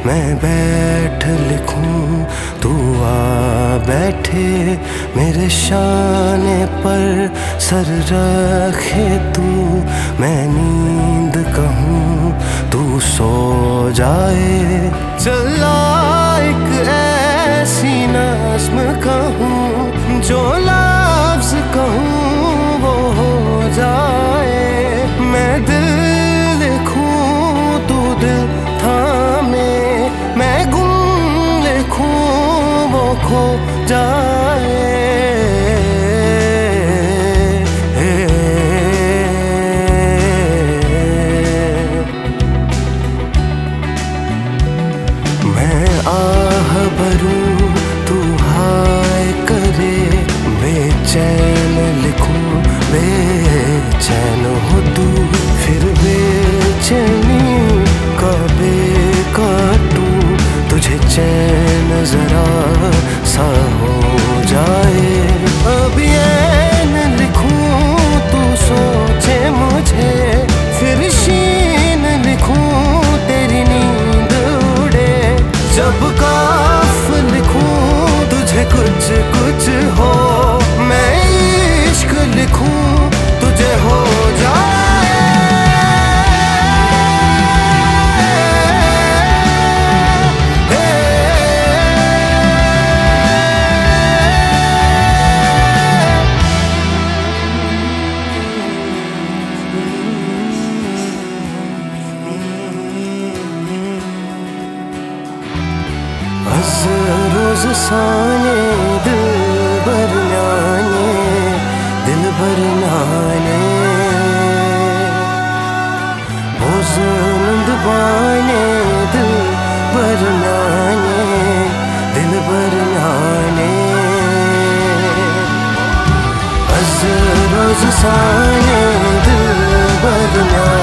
मैं बैठ लिखूं तू आ बैठे मेरे शाने पर सर रखे तू। मैं नींद कहूँ तू सो जाए। चला एक ऐसी नज़्म कहूँ जो लफ्ज़ कहूँ वो हो जाए। मैं दिल लिखूं तू दिल थामे, मैं गुम लिखूं वो खो जाए। मैं आह भरूं तू हाय करे, बेचैन लिखूं बेचैन हो तू। फिर बेचैनी का बेकाटूं, तुझे चैन जरा सा हो जाए। अब ऐन लिखूं तू सोचे मुझे, फिर शीन लिखूं तेरी नींद उड़े। जब काफ लिखूं तुझे कुछ कुछ हो, मैं इश्क लिखूं तुझे हो जाए। Az roz sane dilber nane, dilber nane. Bozulund bane dilber nane, dilber nane. Az roz sane dilber nane.